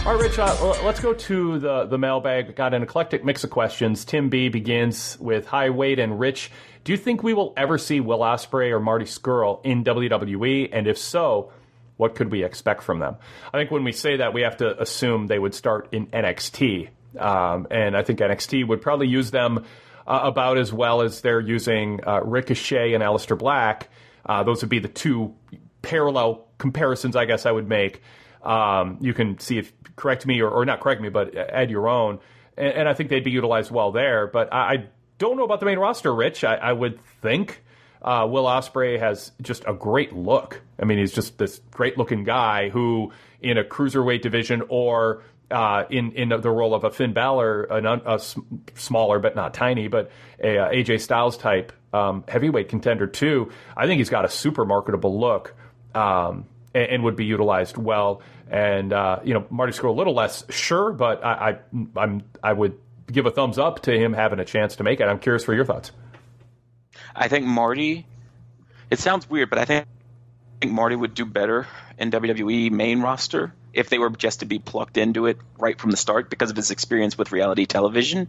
All right, Rich, let's go to the mailbag. Got an eclectic mix of questions. Tim B begins with, hi, Wade and Rich. Do you think we will ever see Will Ospreay or Marty Scurll in WWE? And if so, what could we expect from them? I think when we say that, we have to assume they would start in NXT. And I think NXT would probably use them about as well as they're using Ricochet and Aleister Black. Those would be the two parallel comparisons, I guess, I would make. You can see if correct me or not correct me, but add your own. And I think they'd be utilized well there. But I don't know about the main roster, Rich. I would think Will Ospreay has just a great look. I mean, he's just this great-looking guy who, in a cruiserweight division or in the role of a Finn Balor, a smaller but not tiny, but a AJ Styles type heavyweight contender too, I think he's got a super marketable look. And would be utilized well, and Marty Scurll a little less sure, but I would give a thumbs up to him having a chance to make it. I'm curious for your thoughts. I think Marty. It sounds weird, but I think Marty would do better in WWE main roster if they were just to be plugged into it right from the start because of his experience with reality television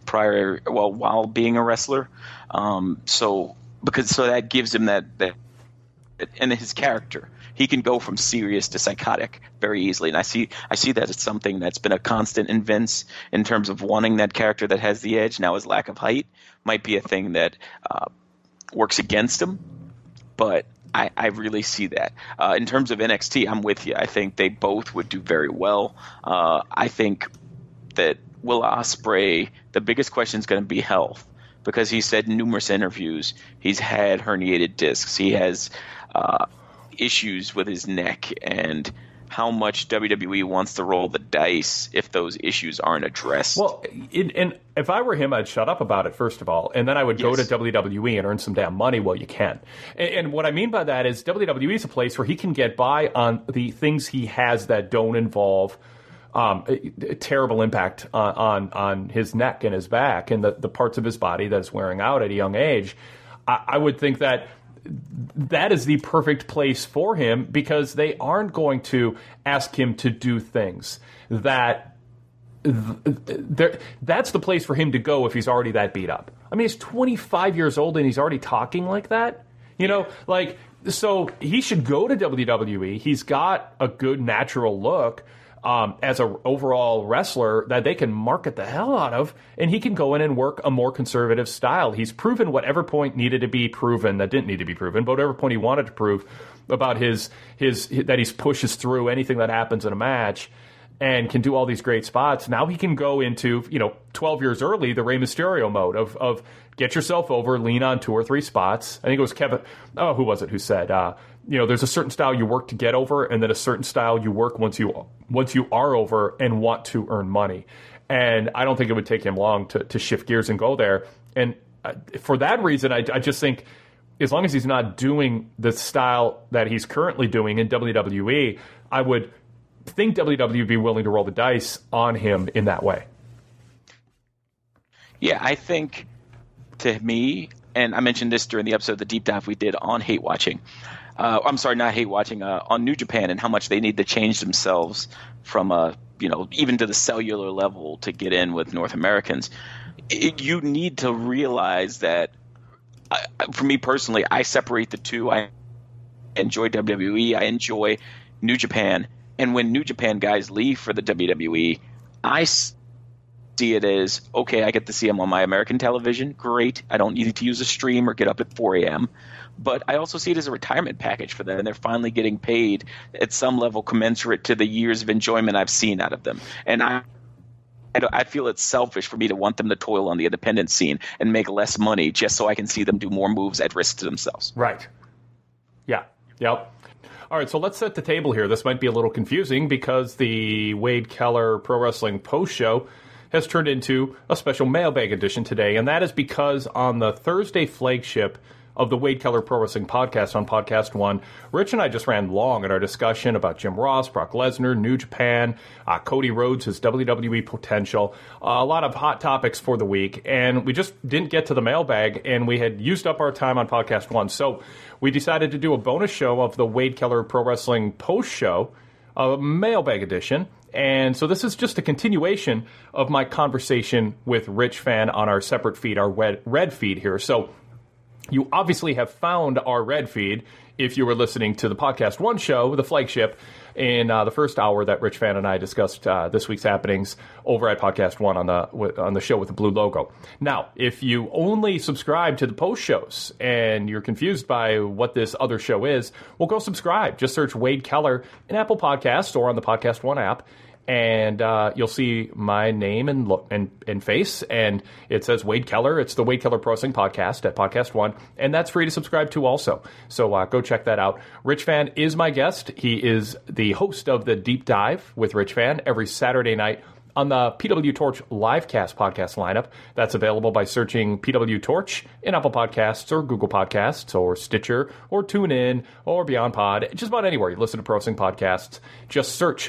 while being a wrestler. So that gives him that and his character. He can go from serious to psychotic very easily, and I see that as something that's been a constant in Vince in terms of wanting that character that has the edge. Now his lack of height might be a thing that works against him, but I really see that. In terms of NXT, I'm with you. I think they both would do very well. I think that Will Ospreay, the biggest question is going to be health, because he said in numerous interviews he's had herniated discs. He has issues with his neck, and how much WWE wants to roll the dice if those issues aren't addressed. Well, and if I were him, I'd shut up about it, first of all, and then I would go to WWE and earn some damn money while you can. And what I mean by that is WWE is a place where he can get by on the things he has that don't involve a terrible impact on his neck and his back and the parts of his body that is wearing out at a young age. I would think that is the perfect place for him, because they aren't going to ask him to do things that's the place for him to go if he's already that beat up. I mean, he's 25 years old and he's already talking like that. So he should go to WWE. He's got a good natural look as an overall wrestler that they can market the hell out of, and he can go in and work a more conservative style. He's proven whatever point needed to be proven that didn't need to be proven, but whatever point he wanted to prove about his that he pushes through anything that happens in a match and can do all these great spots. Now he can go into, 12 years early, the Rey Mysterio mode of get yourself over, lean on 2 or 3 spots. I think it was Kevin, who was it who said, there's a certain style you work to get over, and then a certain style you work once you are over and want to earn money. And I don't think it would take him long to shift gears and go there. And for that reason, I just think as long as he's not doing the style that he's currently doing in WWE, I would think WWE would be willing to roll the dice on him in that way. Yeah, I think, to me, and I mentioned this during the episode, the deep dive we did on hate watching. I'm sorry, not hate watching, on New Japan, and how much they need to change themselves from even to the cellular level to get in with North Americans. You need to realize that, for me personally, I separate the two. I enjoy WWE. I enjoy New Japan. And when New Japan guys leave for the WWE, I see it as, okay, I get to see them on my American television. Great. I don't need to use a stream or get up at 4 a.m. But I also see it as a retirement package for them, and they're finally getting paid at some level commensurate to the years of enjoyment I've seen out of them. And I feel it's selfish for me to want them to toil on the independent scene and make less money just so I can see them do more moves at risk to themselves. Right. Yeah. Yep. All right, so let's set the table here. This might be a little confusing because the Wade Keller Pro Wrestling Post Show has turned into a special mailbag edition today, and that is because on the Thursday flagship of the Wade Keller Pro Wrestling Podcast on Podcast One, Rich and I just ran long in our discussion about Jim Ross, Brock Lesnar, New Japan, Cody Rhodes, his WWE potential, a lot of hot topics for the week, and we just didn't get to the mailbag, and we had used up our time on Podcast One. So we decided to do a bonus show of the Wade Keller Pro Wrestling Post Show, a mailbag edition, And so this is just a continuation of my conversation with Rich Fann on our separate feed, our red feed here. So you obviously have found our red feed if you were listening to the Podcast One show, the flagship, in the first hour that Rich Fann and I discussed this week's happenings over at Podcast One on the show with the blue logo. Now, if you only subscribe to the post shows and you're confused by what this other show is, well, go subscribe. Just search Wade Keller in Apple Podcasts or on the Podcast One app, and you'll see my name and face, and it says Wade Keller. It's the Wade Keller Pro Wrestling Podcast at Podcast One, and that's free to subscribe to also. So go check that out. Rich Fann is my guest. He is the host of the Deep Dive with Rich Fann every Saturday night on the PW Torch Livecast podcast lineup. That's available by searching PW Torch in Apple Podcasts or Google Podcasts or Stitcher or TuneIn or Beyond Pod. Just about anywhere you listen to Pro Wrestling podcasts, just search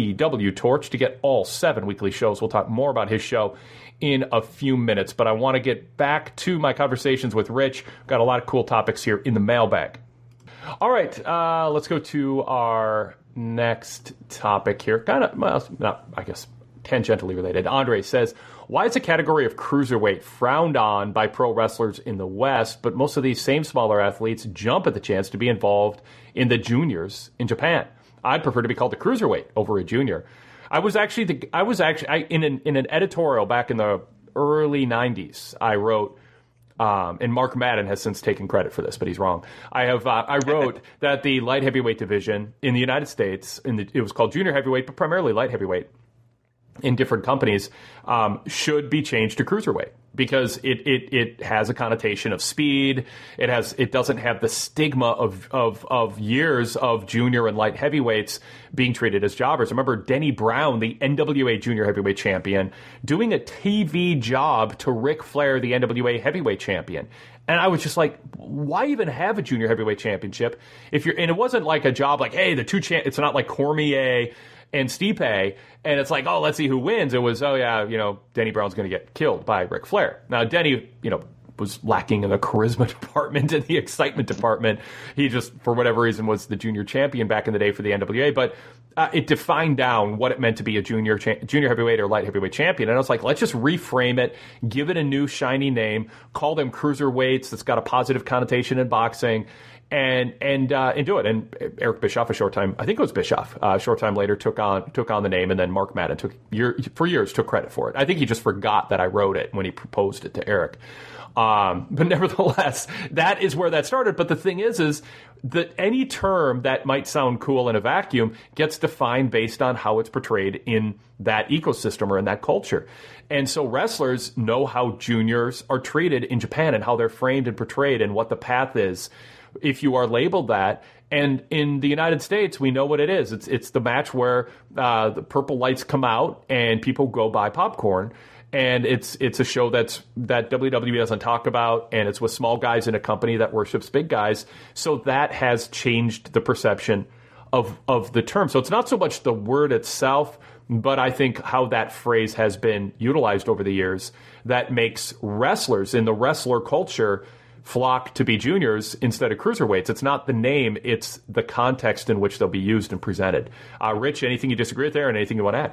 PW Torch to get all 7 weekly shows. We'll talk more about his show in a few minutes, but I want to get back to my conversations with Rich. Got a lot of cool topics here in the mailbag. All right, let's go to our next topic here. Kind of, well, not, I guess, tangentially related. Andre says, why is the category of cruiserweight frowned on by pro wrestlers in the West, but most of these same smaller athletes jump at the chance to be involved in the juniors in Japan? I'd prefer to be called a cruiserweight over a junior. I was actually in an editorial back in the early 90s, I wrote, and Mark Madden has since taken credit for this, but he's wrong. I wrote that the light heavyweight division in the United States, it was called junior heavyweight, but primarily light heavyweight, in different companies, should be changed to cruiserweight because it has a connotation of speed. It doesn't have the stigma of years of junior and light heavyweights being treated as jobbers. Remember Denny Brown, the NWA junior heavyweight champion, doing a TV job to Ric Flair, the NWA heavyweight champion. And I was just like, why even have a junior heavyweight championship and it wasn't like a job like, hey, it's not like Cormier and Stipe, and it's like, oh, let's see who wins. It was, oh yeah, Denny Brown's going to get killed by Ric Flair. Now, Denny, was lacking in the charisma department and the excitement department. He just, for whatever reason, was the junior champion back in the day for the NWA, but it defined down what it meant to be a junior heavyweight or light heavyweight champion. And I was like, let's just reframe it, give it a new shiny name, call them cruiserweights that's got a positive connotation in boxing, and do it. And Eric Bischoff, a short time later, took on the name, and then Mark Madden for years took credit for it. I think he just forgot that I wrote it when he proposed it to Eric. But nevertheless, that is where that started. But the thing is that any term that might sound cool in a vacuum gets defined based on how it's portrayed in that ecosystem or in that culture. And so wrestlers know how juniors are treated in Japan and how they're framed and portrayed and what the path is if you are labeled that. And in the United States, we know what it is. It's the match where the purple lights come out and people go buy popcorn. And it's a show that WWE doesn't talk about, and it's with small guys in a company that worships big guys. So that has changed the perception of the term. So it's not so much the word itself, but I think how that phrase has been utilized over the years that makes wrestlers in the wrestler culture flock to be juniors instead of cruiserweights. It's not the name, it's the context in which they'll be used and presented. Rich, anything you disagree with there and anything you want to add?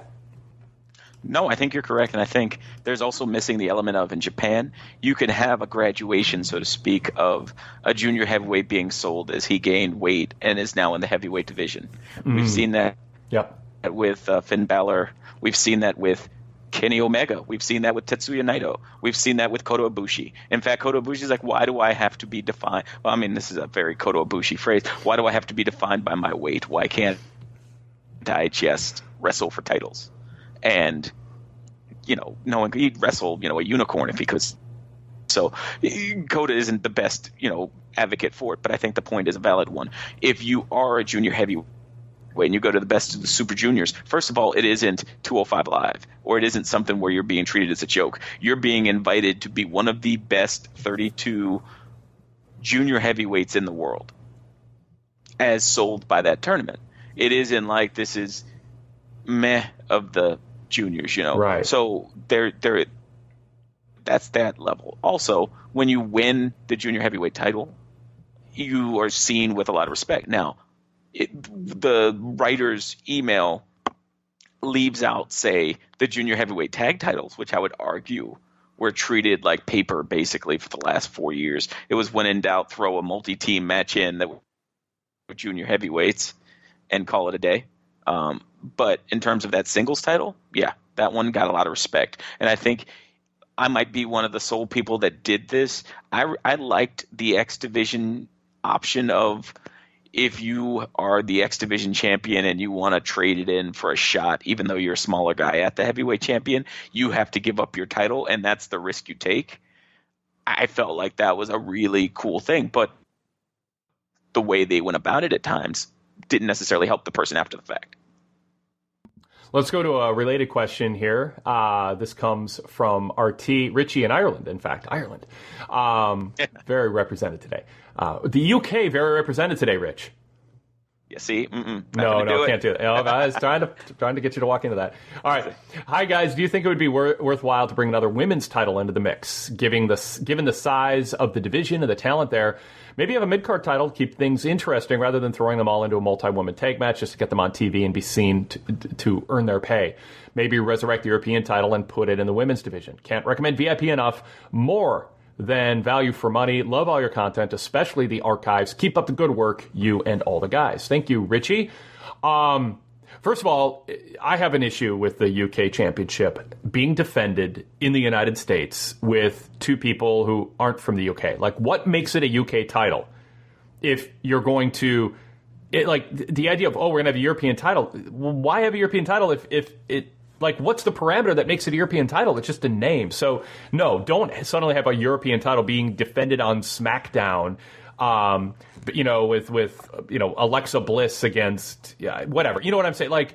No, I think you're correct, and I think there's also missing the element of, in Japan, you can have a graduation, so to speak, of a junior heavyweight being sold as he gained weight and is now in the heavyweight division. We've seen that with Finn Balor. We've seen that with Kenny Omega. We've seen that with Tetsuya Naito. We've seen that with Kota Ibushi. In fact, Kota Ibushi is like, why do I have to be defined? Well, I mean, this is a very Kota Ibushi phrase. Why do I have to be defined by my weight? Why can't I just wrestle for titles? And, knowing he'd wrestle, a unicorn if he could. So Kota isn't the best, advocate for it, but I think the point is a valid one. If you are a junior heavyweight and you go to the best of the super juniors, first of all, it isn't 205 Live, or it isn't something where you're being treated as a joke. You're being invited to be one of the best 32 junior heavyweights in the world as sold by that tournament. It isn't like this is meh of the juniors, Right. So that's that level. Also, when you win the junior heavyweight title, you are seen with a lot of respect. Now, the writer's email leaves out, say, the junior heavyweight tag titles, which I would argue were treated like paper basically for the last 4 years. It was when in doubt, throw a multi-team match in that were junior heavyweights and call it a day. But in terms of that singles title, yeah, that one got a lot of respect. And I think I might be one of the sole people that did this. I liked the X Division option of, if you are the X Division champion and you want to trade it in for a shot, even though you're a smaller guy at the heavyweight champion, you have to give up your title, and that's the risk you take. I felt like that was a really cool thing, but the way they went about it at times didn't necessarily help the person after the fact. Let's go to a related question here. This comes from RT, Richie in Ireland, in fact, Ireland. Very represented today. The UK, very represented today, Rich. You see? No, can't do it. Oh, I was trying to get you to walk into that. All right. Hi, guys. Do you think it would be worthwhile to bring another women's title into the mix, given the size of the division and the talent there? Maybe have a mid-card title to keep things interesting rather than throwing them all into a multi-woman tag match just to get them on TV and be seen to earn their pay. Maybe resurrect the European title and put it in the women's division. Can't recommend VIP enough. More than value for money. Love all your content, especially the archives. Keep up the good work, you and all the guys. Thank you, Richie. First of all, I have an issue with the UK Championship being defended in the United States with two people who aren't from the UK. Like, what makes it a UK title? If you're going to, the idea of, we're going to have a European title. Well, why have a European title if it, like, what's the parameter that makes it a European title? It's just a name. So, no, don't suddenly have a European title being defended on SmackDown, with Alexa Bliss against whatever. You know what I'm saying? Like,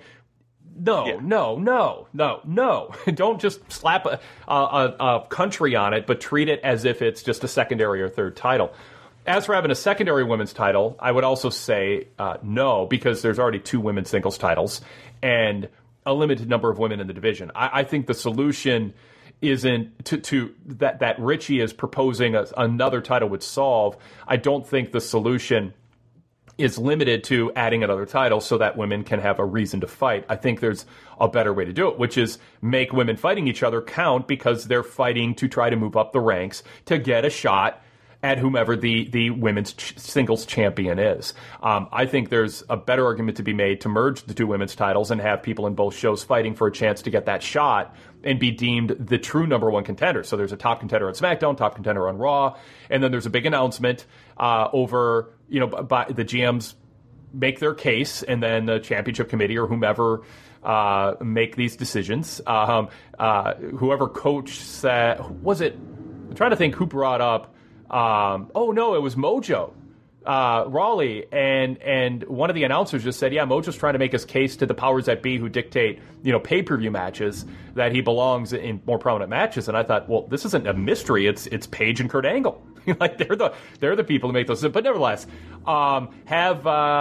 no. Don't just slap a country on it, but treat it as if it's just a secondary or third title. As for having a secondary women's title, I would also say no, because there's already two women's singles titles and a limited number of women in the division. I think the solution isn't to that Richie is proposing another title would solve. I don't think the solution is limited to adding another title so that women can have a reason to fight. I think there's a better way to do it, which is make women fighting each other count because they're fighting to try to move up the ranks to get a shot at whomever the women's singles champion is. I think there's a better argument to be made to merge the two women's titles and have people in both shows fighting for a chance to get that shot and be deemed the true number one contender. So there's a top contender on SmackDown, top contender on Raw, and then there's a big announcement over, by the GMs make their case, and then the championship committee or whomever make these decisions. Whoever coach said, I'm trying to think who brought up, it was Mojo Rawley, and one of the announcers just said, Mojo's trying to make his case to the powers that be who dictate, pay-per-view matches, that he belongs in more prominent matches. And I thought, well, this isn't a mystery. It's Paige and Kurt Angle. Like they're the people who make those. But nevertheless, have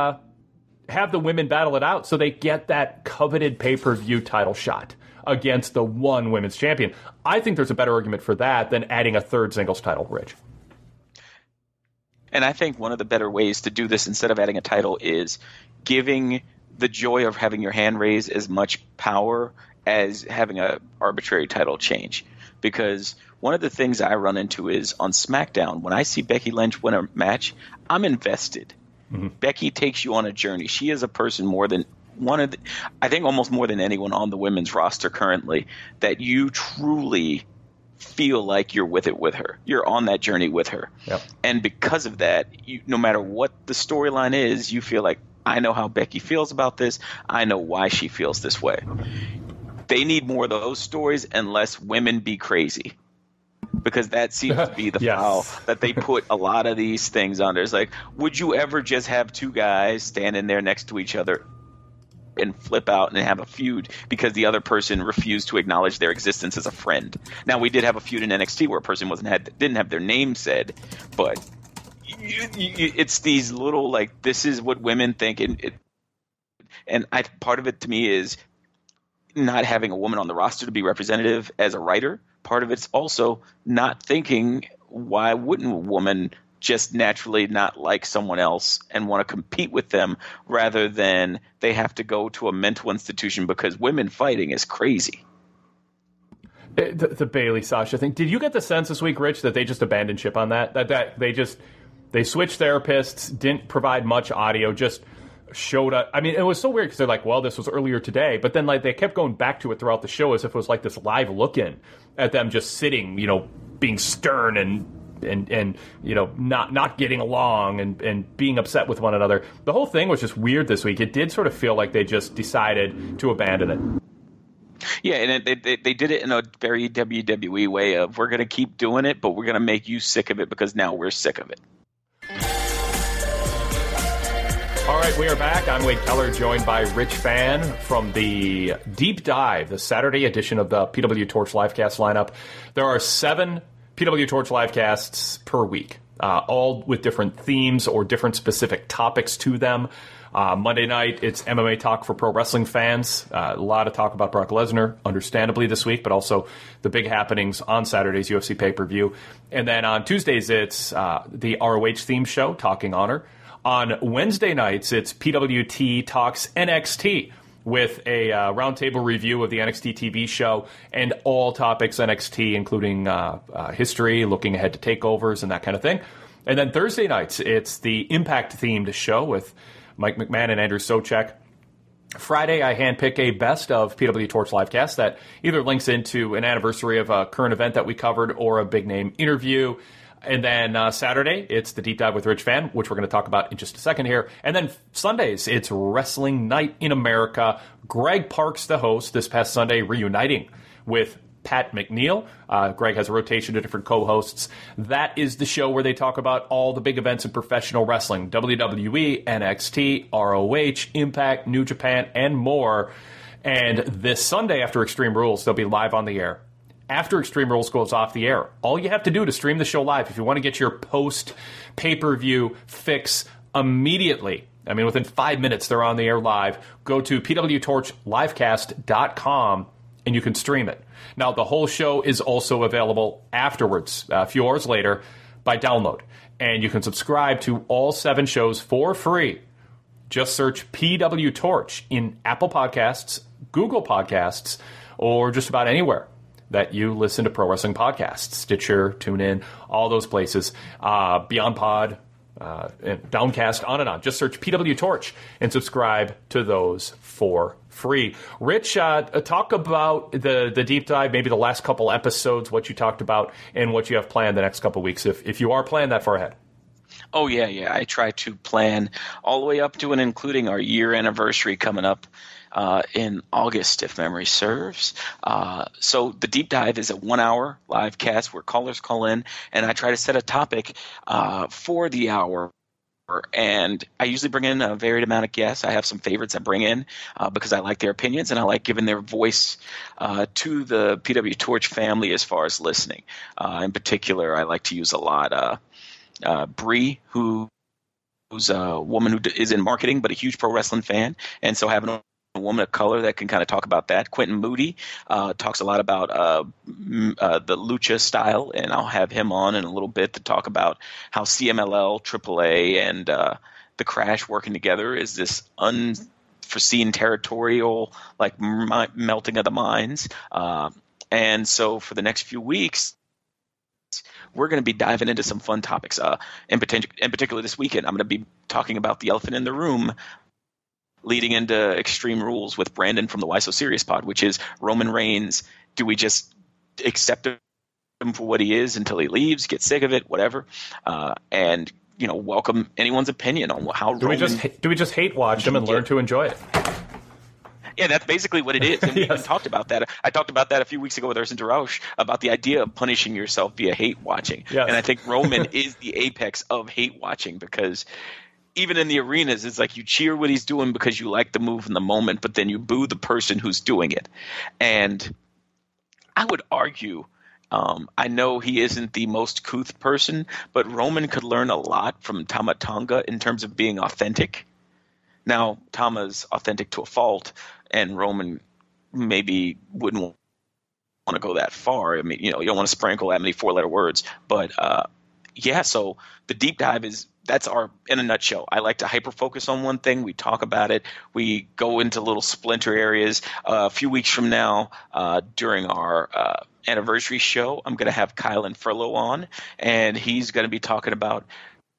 the women battle it out so they get that coveted pay-per-view title shot against the one women's champion. I think there's a better argument for that than adding a third singles title, Rich. And I think one of the better ways to do this instead of adding a title is giving the joy of having your hand raised as much power as having an arbitrary title change. Because one of the things I run into is on SmackDown, when I see Becky Lynch win a match, I'm invested. Mm-hmm. Becky takes you on a journey. She is a person I think almost more than anyone on the women's roster currently, that you truly feel like you're with her. You're on that journey with her. Yep. And because of that, no matter what the storyline is, you feel like, I know how Becky feels about this. I know why she feels this way. They need more of those stories and less women be crazy. Because that seems to be the foul that they put a lot of these things under. It's like, would you ever just have two guys standing there next to each other and flip out and have a feud because the other person refused to acknowledge their existence as a friend? Now, we did have a feud in NXT where a person didn't have their name said, but it's these little, like, this is what women think, and part of it to me is not having a woman on the roster to be representative as a writer. Part of it's also not thinking, why wouldn't a woman just naturally not like someone else and want to compete with them rather than they have to go to a mental institution because women fighting is crazy. The Bailey Sasha thing. Did you get the sense this week, Rich, that they just abandoned ship on that? That they switched therapists, didn't provide much audio, just showed up. I mean, it was so weird because they're like, well, this was earlier today, but then like they kept going back to it throughout the show as if it was like this live look-in at them just sitting, being stern and not getting along and being upset with one another. The whole thing was just weird this week. It did sort of feel like they just decided to abandon it. Yeah, and they did it in a very WWE way of, we're going to keep doing it, but we're going to make you sick of it because now we're sick of it. All right, we are back. I'm Wade Keller, joined by Rich Fann from the Deep Dive, the Saturday edition of the PW Torch Livecast lineup. There are 7 PW Torch Livecasts per week, all with different themes or different specific topics to them. Monday night, it's MMA talk for pro wrestling fans. A lot of talk about Brock Lesnar, understandably, this week, but also the big happenings on Saturday's UFC pay-per-view. And then on Tuesdays, it's the ROH theme show, Talking Honor. On Wednesday nights, it's PWT Talks NXT with a roundtable review of the NXT TV show and all topics NXT, including history, looking ahead to takeovers, and that kind of thing. And then Thursday nights, it's the Impact-themed show with Mike McMahon and Andrew Socek. Friday, I handpick a best of PW Torch Livecast that either links into an anniversary of a current event that we covered or a big-name interview. And then Saturday, it's the Deep Dive with Rich Fann, which we're going to talk about in just a second here. And then Sundays, it's Wrestling Night in America. Greg Parks, the host, this past Sunday, reuniting with Pat McNeil. Greg has a rotation of different co-hosts. That is the show where they talk about all the big events in professional wrestling: WWE, NXT, ROH, Impact, New Japan, and more. And this Sunday, after Extreme Rules, they'll be live on the air. After Extreme Rules goes off the air, all you have to do to stream the show live, if you want to get your post-pay-per-view fix immediately, I mean, within 5 minutes, they're on the air live, go to pwtorchlivecast.com and you can stream it. Now, the whole show is also available afterwards, a few hours later, by download. And you can subscribe to all 7 shows for free. Just search PW Torch in Apple Podcasts, Google Podcasts, or just about anywhere that you listen to pro wrestling podcasts. Stitcher, TuneIn, all those places. Beyond Pod, and Downcast, on and on. Just search PW Torch and subscribe to those for free. Rich, talk about the deep dive, maybe the last couple episodes, what you talked about, and what you have planned the next couple weeks, if you are planned that far ahead. Oh, yeah. I try to plan all the way up to and including our year anniversary coming up in August, if memory serves. So the Deep Dive is a 1-hour live cast where callers call in, and I try to set a topic for the hour. And I usually bring in a varied amount of guests. I have some favorites I bring in because I like their opinions and I like giving their voice to the PW Torch family as far as listening. In particular, I like to use a lot Bree, who's a woman who is in marketing but a huge pro wrestling fan, and so having a woman of color that can kind of talk about that. Quentin Moody talks a lot about the lucha style, and I'll have him on in a little bit to talk about how CMLL, AAA, and the Crash working together is this unforeseen territorial melting of the minds. And so for the next few weeks, we're going to be diving into some fun topics. In particular, this weekend, I'm going to be talking about the elephant in the room leading into Extreme Rules with Brandon from the Why So Serious pod, which is Roman Reigns. Do we just accept him for what he is until he leaves, get sick of it, whatever, and welcome anyone's opinion on how do we just hate watch him and learn to enjoy it? Yeah, that's basically what it is. And we even talked about that. I talked about that a few weeks ago with Ersin Darouche about the idea of punishing yourself via hate watching. Yes. And I think Roman is the apex of hate watching, because even in the arenas, it's like you cheer what he's doing because you like the move in the moment, but then you boo the person who's doing it. And I would argue, I know he isn't the most couth person, but Roman could learn a lot from Tama Tonga in terms of being authentic. Now, Tama's authentic to a fault, and Roman maybe wouldn't want to go that far. I mean, you don't want to sprinkle that many 4-letter words, but Yeah, so the deep dive that's our, in a nutshell. I like to hyper focus on one thing. We talk about it. We go into little splinter areas. A few weeks from now, during our anniversary show, I'm going to have Kylan Furlow on, and he's going to be talking about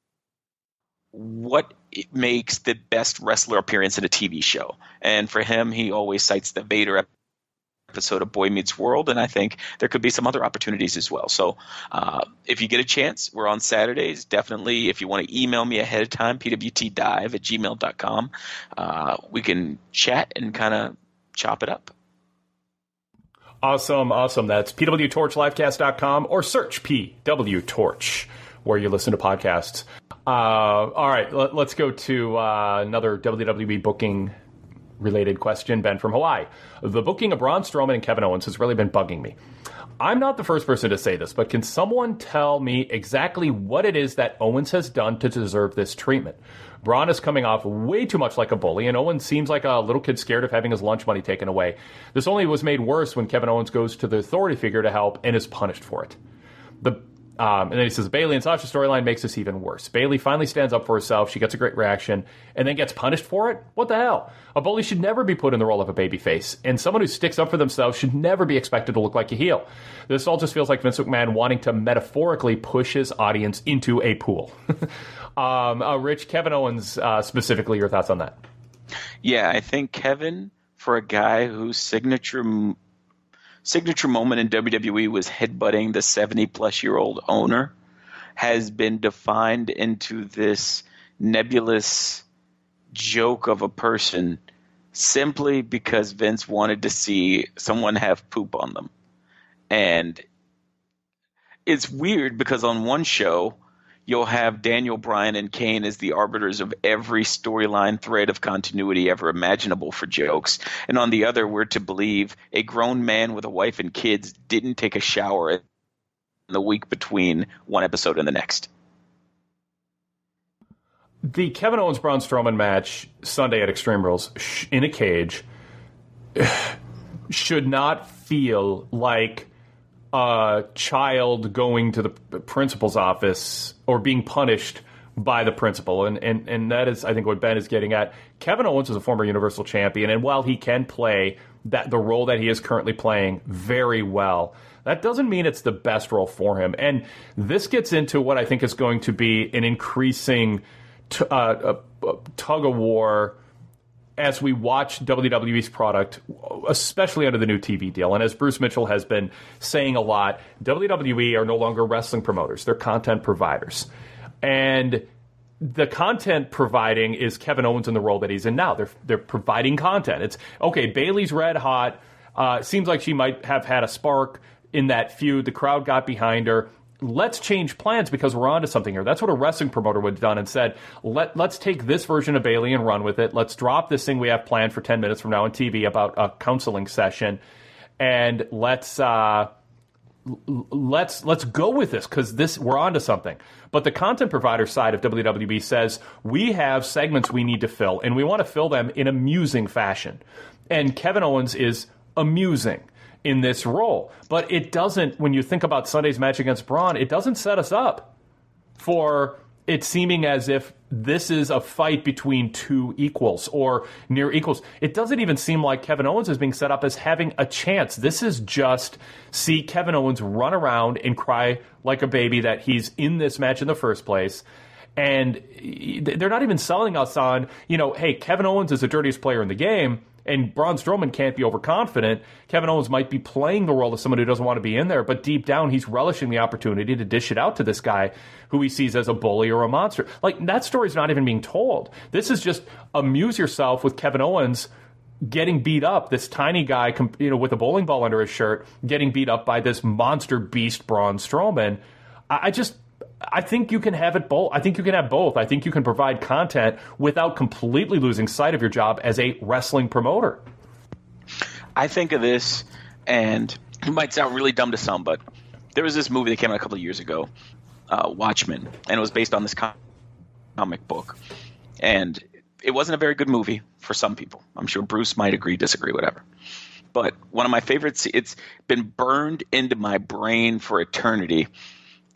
what makes the best wrestler appearance in a TV show. And for him, he always cites the Vader episode of Boy Meets World, and I think there could be some other opportunities as well. So if you get a chance, we're on Saturdays. Definitely, if you want to email me ahead of time, pwtdive@gmail.com, we can chat and kind of chop it up. Awesome. That's pwtorchlivecast.com or search PW Torch where you listen to podcasts. All right, let's go to another WWE booking related question. Ben from Hawaii. The booking of Braun Strowman and Kevin Owens has really been bugging me. I'm not the first person to say this, but can someone tell me exactly what it is that Owens has done to deserve this treatment? Braun is coming off way too much like a bully, and Owens seems like a little kid scared of having his lunch money taken away. This only was made worse when Kevin Owens goes to the authority figure to help and is punished for it. And then he says, Bayley and Sasha storyline makes this even worse. Bayley finally stands up for herself. She gets a great reaction and then gets punished for it? What the hell? A bully should never be put in the role of a babyface, and someone who sticks up for themselves should never be expected to look like a heel. This all just feels like Vince McMahon wanting to metaphorically push his audience into a pool. Rich, Kevin Owens, specifically, your thoughts on that? Yeah, I think Kevin, for a guy whose signature moment in WWE was headbutting the 70-plus-year-old owner, has been defined into this nebulous joke of a person simply because Vince wanted to see someone have poop on them. And it's weird because on one show, you'll have Daniel Bryan and Kane as the arbiters of every storyline thread of continuity ever imaginable for jokes. And on the other, we're to believe a grown man with a wife and kids didn't take a shower in the week between one episode and the next. The Kevin Owens-Braun Strowman match Sunday at Extreme Rules in a cage should not feel like a child going to the principal's office or being punished by the principal. And that is, I think, what Ben is getting at. Kevin Owens is a former Universal Champion, and while he can play the role that he is currently playing very well, that doesn't mean it's the best role for him. And this gets into what I think is going to be an increasing tug-of-war as we watch WWE's product, especially under the new TV deal. And as Bruce Mitchell has been saying a lot, WWE are no longer wrestling promoters. They're content providers. And the content providing is Kevin Owens in the role that he's in now. They're providing content. It's, okay, Bayley's red hot. Seems like she might have had a spark in that feud. The crowd got behind her. Let's change plans because we're onto something here. That's what a wrestling promoter would have done and said, let's take this version of Bayley and run with it. Let's drop this thing we have planned for 10 minutes from now on TV about a counseling session, and let's go with this because we're onto something. But the content provider side of WWE says we have segments we need to fill, and we want to fill them in amusing fashion. And Kevin Owens is amusing in this role. But it doesn't, when you think about Sunday's match against Braun, it doesn't set us up for it seeming as if this is a fight between two equals or near equals. It doesn't even seem like Kevin Owens is being set up as having a chance. This is just see Kevin Owens run around and cry like a baby that he's in this match in the first place. And they're not even selling us on, hey, Kevin Owens is the dirtiest player in the game, and Braun Strowman can't be overconfident. Kevin Owens might be playing the role of someone who doesn't want to be in there, but deep down he's relishing the opportunity to dish it out to this guy who he sees as a bully or a monster. Like, that story's not even being told. This is just amuse yourself with Kevin Owens getting beat up, this tiny guy with a bowling ball under his shirt, getting beat up by this monster beast Braun Strowman. I think you can have it both. I think you can have both. I think you can provide content without completely losing sight of your job as a wrestling promoter. I think of this, and it might sound really dumb to some, but there was this movie that came out a couple of years ago, Watchmen, and it was based on this comic book. And it wasn't a very good movie for some people. I'm sure Bruce might agree, disagree, whatever. But one of my favorites, it's been burned into my brain for eternity.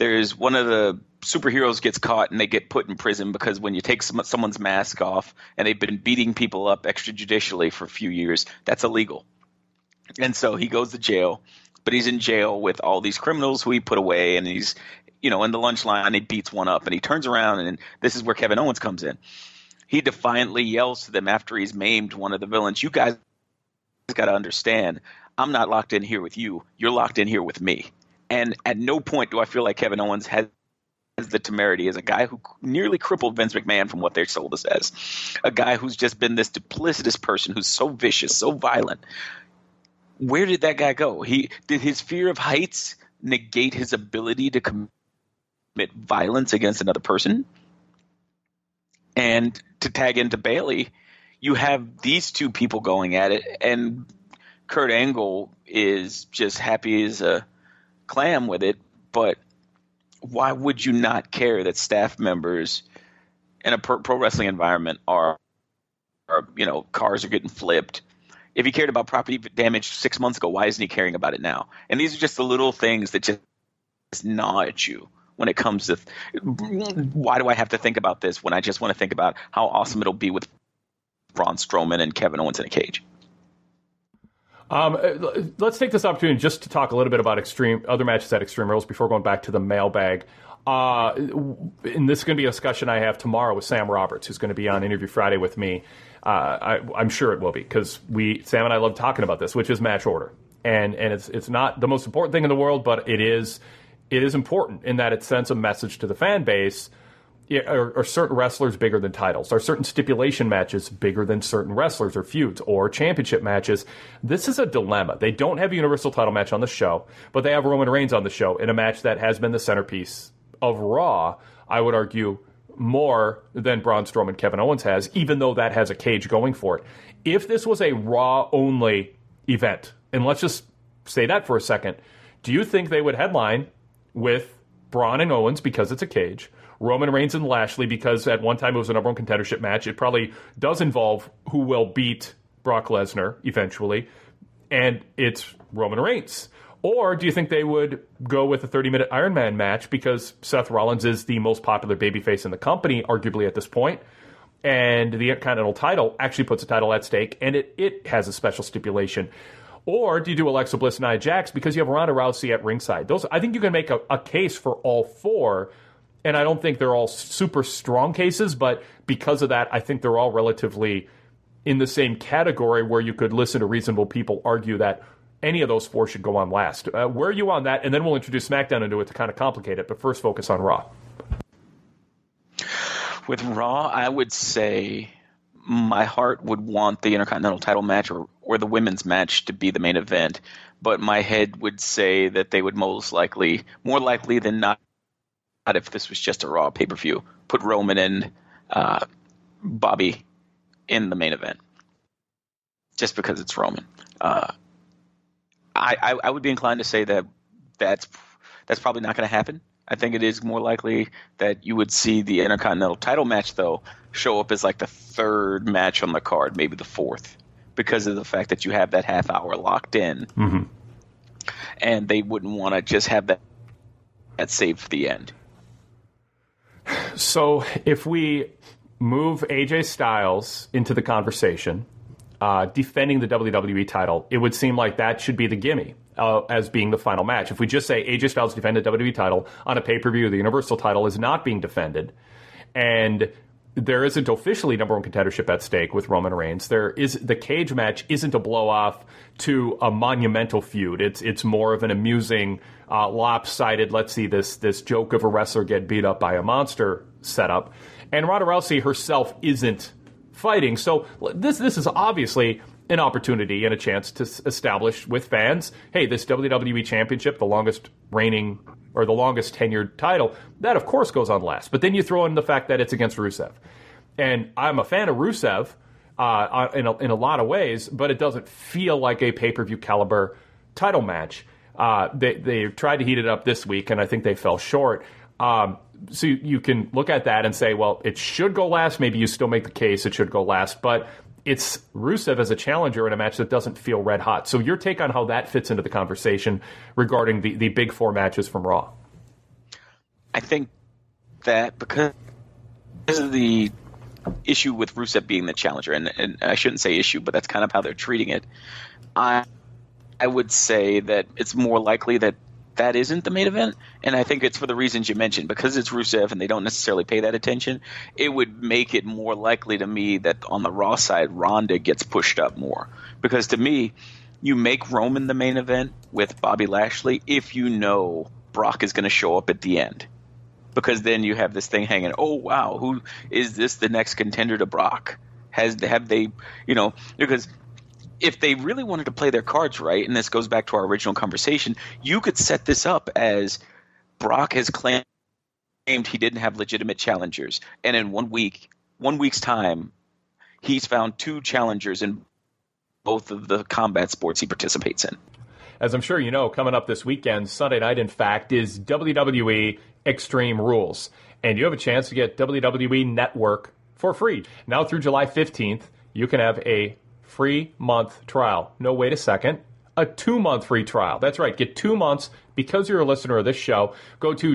there's one of the superheroes gets caught and they get put in prison because when you take someone's mask off and they've been beating people up extrajudicially for a few years, that's illegal. And so he goes to jail, but he's in jail with all these criminals who he put away, and he's, in the lunch line, he beats one up, and he turns around, and this is where Kevin Owens comes in. He defiantly yells to them after he's maimed one of the villains, "You guys got to understand, I'm not locked in here with you. You're locked in here with me." And at no point do I feel like Kevin Owens has the temerity as a guy who nearly crippled Vince McMahon from what they're sold us as. A guy who's just been this duplicitous person who's so vicious, so violent. Where did that guy go? Did his fear of heights negate his ability to commit violence against another person? And to tag into Bayley, you have these two people going at it, and Kurt Angle is just happy as a clam with it. But why would you not care that staff members in a pro wrestling environment are cars are getting flipped? If he cared about property damage 6 months ago, why isn't he caring about it now? And these are just the little things that just gnaw at you when it comes to why do I have to think about this when I just want to think about how awesome it'll be with Braun Strowman and Kevin Owens in a cage. Let's take this opportunity just to talk a little bit about other matches at Extreme Rules before going back to the mailbag. And this is going to be a discussion I have tomorrow with Sam Roberts, who's going to be on Interview Friday with me. I'm sure it will be, because Sam and I love talking about this, which is match order. And it's not the most important thing in the world, but it is important in that it sends a message to the fan base. Are certain wrestlers bigger than titles? Are certain stipulation matches bigger than certain wrestlers or feuds or championship matches? This is a dilemma. They don't have a Universal title match on the show, but they have Roman Reigns on the show in a match that has been the centerpiece of Raw, I would argue, more than Braun Strowman Kevin Owens has, even though that has a cage going for it. If this was a Raw-only event, and let's just say that for a second, do you think they would headline with Braun and Owens because it's a cage, Roman Reigns and Lashley because at one time it was a number one contendership match? It probably does involve who will beat Brock Lesnar eventually, and it's Roman Reigns. Or do you think they would go with a 30-minute Iron Man match because Seth Rollins is the most popular babyface in the company, arguably at this point, and the Intercontinental title actually puts a title at stake, and it has a special stipulation? Or do you do Alexa Bliss and Nia Jax because you have Ronda Rousey at ringside? I think you can make a case for all four, and I don't think they're all super strong cases, but because of that, I think they're all relatively in the same category where you could listen to reasonable people argue that any of those four should go on last. Where are you on that? And then we'll introduce SmackDown into it to kind of complicate it, but first focus on Raw. With Raw, I would say my heart would want the Intercontinental title match or the women's match to be the main event, but my head would say that they would more likely than not, if this was just a Raw pay-per-view, put Roman and Bobby in the main event, just because it's Roman. I would be inclined to say that's probably not going to happen. I think it is more likely that you would see the Intercontinental title match, though, show up as like the third match on the card, maybe the fourth, because of the fact that you have that half hour locked in. Mm-hmm. And they wouldn't want to just have that saved for the end. So if we move AJ Styles into the conversation, defending the WWE title, it would seem like that should be the gimme as being the final match. If we just say AJ Styles defended the WWE title on a pay-per-view, the Universal title is not being defended, and there isn't officially number one contendership at stake with Roman Reigns. The cage match isn't a blow-off to a monumental feud. It's more of an amusing, lopsided, let's see this joke of a wrestler get beat up by a monster setup. And Ronda Rousey herself isn't fighting. So this is obviously an opportunity and a chance to establish with fans, hey, this WWE Championship, the longest reigning or the longest tenured title, that of course goes on last. But then you throw in the fact that it's against Rusev. And I'm a fan of Rusev in a lot of ways, but it doesn't feel like a pay-per-view caliber title match. They tried to heat it up this week, and I think they fell short. So you can look at that and say, well, it should go last. Maybe you still make the case it should go last. But it's Rusev as a challenger in a match that doesn't feel red hot. So your take on how that fits into the conversation regarding the big four matches from Raw? I think that because of the issue with Rusev being the challenger, and I shouldn't say issue, but that's kind of how they're treating it, I would say that it's more likely that that isn't the main event, and I think it's for the reasons you mentioned. Because it's Rusev and they don't necessarily pay that attention, it would make it more likely to me that on the Raw side, Ronda gets pushed up more. Because to me, you make Roman the main event with Bobby Lashley if you know Brock is going to show up at the end. Because then you have this thing hanging, oh, wow, who is this the next contender to Brock? Have they, because if they really wanted to play their cards right, and this goes back to our original conversation, you could set this up as Brock has claimed he didn't have legitimate challengers, and in 1 week's time, he's found 2 challengers in both of the combat sports he participates in. As I'm sure you know, coming up this weekend, Sunday night, in fact, is WWE Extreme Rules. And you have a chance to get WWE Network for free. Now through July 15th, you can have a free month trial. No, wait a second. A 2-month free trial. That's right. Get 2 months because you're a listener of this show. Go to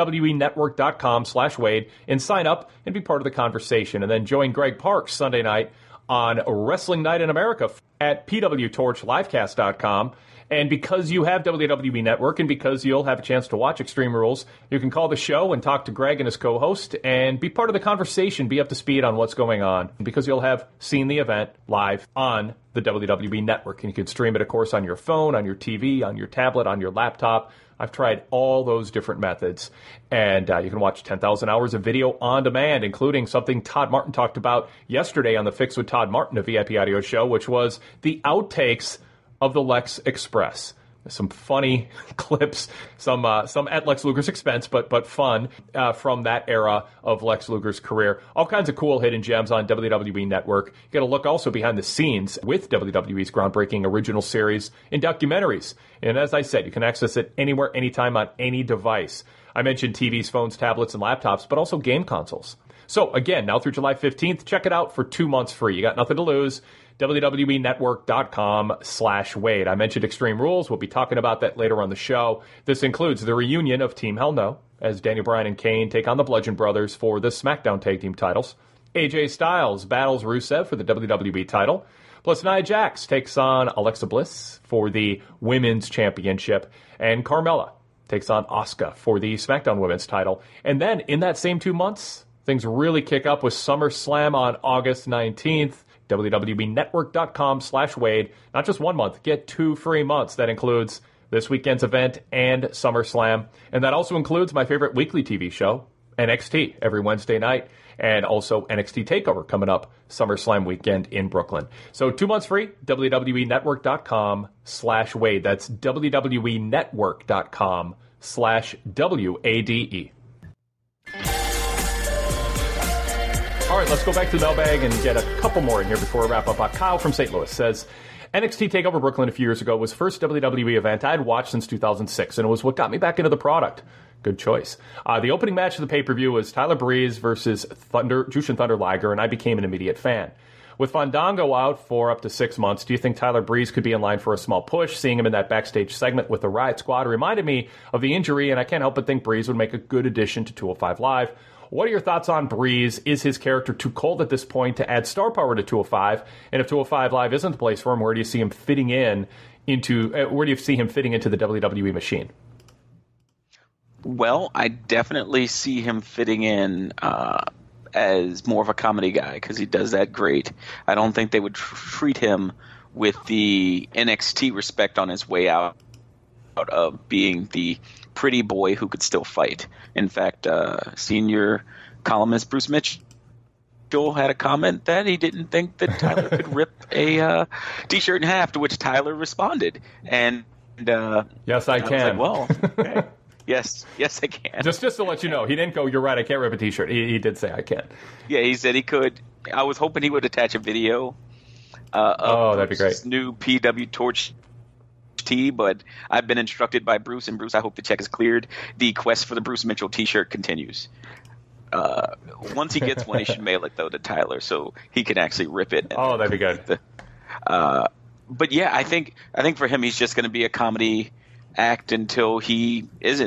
WWEnetwork.com/Wade and sign up and be part of the conversation. And then join Greg Parks Sunday night on Wrestling Night in America at PWTorchLivecast.com. And because you have WWE Network and because you'll have a chance to watch Extreme Rules, you can call the show and talk to Greg and his co-host and be part of the conversation, be up to speed on what's going on, because you'll have seen the event live on the WWE Network. And you can stream it, of course, on your phone, on your TV, on your tablet, on your laptop. I've tried all those different methods. And you can watch 10,000 hours of video on demand, including something Todd Martin talked about yesterday on the Fix with Todd Martin, a VIP audio show, which was the outtakes of the Lex Express. Some funny clips, some at Lex Luger's expense, but fun from that era of Lex Luger's career. All kinds of cool hidden gems on WWE Network. You get a look also behind the scenes with WWE's groundbreaking original series and documentaries. And as I said, you can access it anywhere, anytime, on any device. I mentioned TVs, phones, tablets, and laptops, but also game consoles. So again, now through July 15th, check it out for 2 months free. You got nothing to lose. WWEnetwork.com/Wade. I mentioned Extreme Rules. We'll be talking about that later on the show. This includes the reunion of Team Hell No, as Daniel Bryan and Kane take on the Bludgeon Brothers for the SmackDown Tag Team titles. AJ Styles battles Rusev for the WWE title. Plus Nia Jax takes on Alexa Bliss for the Women's Championship. And Carmella takes on Asuka for the SmackDown Women's title. And then in that same 2 months, things really kick up with SummerSlam on August 19th. WWEnetwork.com/Wade. Not just 1 month, get 2 free months. That includes this weekend's event and SummerSlam. And that also includes my favorite weekly TV show, NXT, every Wednesday night. And also NXT TakeOver coming up SummerSlam weekend in Brooklyn. So 2 months free, WWEnetwork.com/Wade. That's WWEnetwork.com/WADE. All right, let's go back to the mailbag and get a couple more in here before we wrap up. Kyle from St. Louis says, NXT TakeOver Brooklyn a few years ago was the first WWE event I had watched since 2006, and it was what got me back into the product. Good choice. The opening match of the pay-per-view was Tyler Breeze versus Jushin Thunder Liger, and I became an immediate fan. With Fandango out for up to 6 months, do you think Tyler Breeze could be in line for a small push? Seeing him in that backstage segment with the Riot Squad reminded me of the injury, and I can't help but think Breeze would make a good addition to 205 Live. What are your thoughts on Breeze? Is his character too cold at this point to add star power to 205? And if 205 Live isn't the place for him, where do you see him fitting into the WWE machine? Well, I definitely see him fitting in as more of a comedy guy because he does that great. I don't think they would treat him with the NXT respect on his way out of being the pretty boy who could still fight. In fact, senior columnist Bruce Mitchell had a comment that he didn't think that Tyler could rip a T-shirt in half, to which Tyler responded. And yes, I can. Was like, well, okay. Yes, I can. Just to let you know, he didn't go, you're right, I can't rip a T-shirt. He did say I can. Yeah, he said he could. I was hoping he would attach a video of that'd be great. New PW Torch T, but I've been instructed by Bruce, and Bruce, I hope the check is cleared. The quest for the Bruce Mitchell T-shirt continues. Once he gets one, he should mail it, though, to Tyler so he can actually rip it. That'd be good. But yeah, I think for him, he's just going to be a comedy act until he isn't.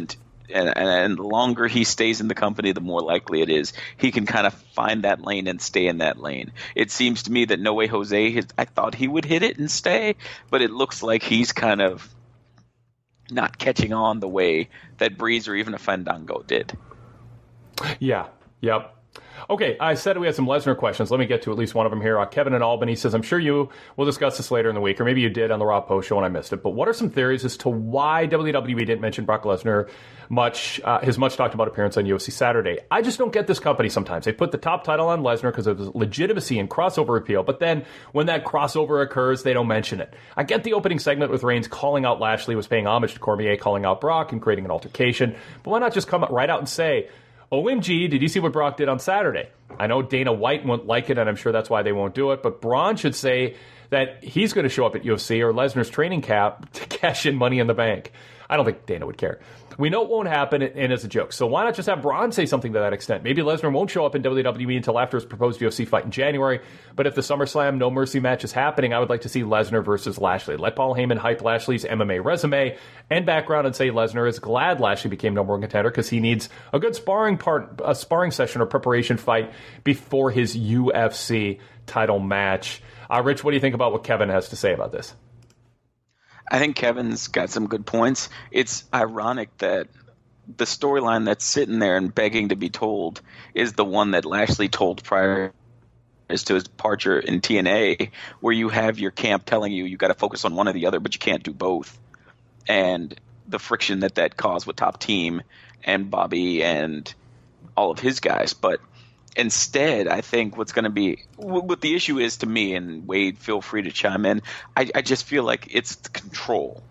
and the longer he stays in the company, the more likely it is he can kind of find that lane and stay in that lane. It seems to me that No Way Jose, I thought he would hit it and stay, but it looks like he's kind of not catching on the way that Breeze or even a Fandango did. Yeah. Yep. Okay, I said we had some Lesnar questions. Let me get to at least one of them here. Kevin in Albany says, I'm sure you will discuss this later in the week, or maybe you did on the Raw Post Show and I missed it, but what are some theories as to why WWE didn't mention Brock Lesnar his much talked about appearance on UFC Saturday? I just don't get this company sometimes. They put the top title on Lesnar because of his legitimacy and crossover appeal, but then when that crossover occurs, they don't mention it. I get the opening segment with Reigns calling out Lashley was paying homage to Cormier, calling out Brock and creating an altercation, but why not just come right out and say, OMG, did you see what Brock did on Saturday? I know Dana White won't like it, and I'm sure that's why they won't do it, but Braun should say that he's going to show up at UFC or Lesnar's training camp to cash in Money in the Bank. I don't think Dana would care. We know it won't happen, and it's a joke. So why not just have Braun say something to that extent? Maybe Lesnar won't show up in WWE until after his proposed UFC fight in January, but if the SummerSlam No Mercy match is happening, I would like to see Lesnar versus Lashley. Let Paul Heyman hype Lashley's MMA resume and background and say Lesnar is glad Lashley became number one contender because he needs a good sparring session or preparation fight before his UFC title match. Rich, what do you think about what Kevin has to say about this? I think Kevin's got some good points. It's ironic that the storyline that's sitting there and begging to be told is the one that Lashley told prior as to his departure in TNA, where you have your camp telling you got to focus on one or the other, but you can't do both. And the friction that caused with Top Team and Bobby and all of his guys. But instead, I think what's going to be what the issue is to me, and Wade, feel free to chime in. I just feel like it's the control.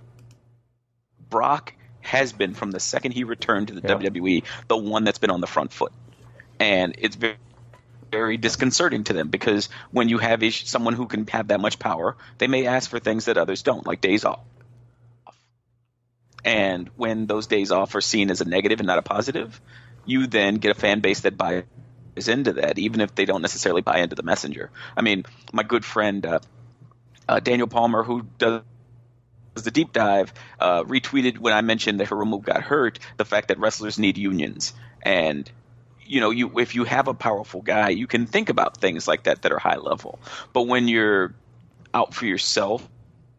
Brock has been, from the second he returned to the WWE, the one that's been on the front foot, and it's very, very disconcerting to them because when you have someone who can have that much power, they may ask for things that others don't, like days off. And when those days off are seen as a negative and not a positive, you then get a fan base that buys into that, even if they don't necessarily buy into the messenger. I mean, my good friend Daniel Palmer, who does the deep dive, retweeted when I mentioned that Hiromu got hurt, the fact that wrestlers need unions. And if you have a powerful guy, you can think about things like that are high level. But when you're out for yourself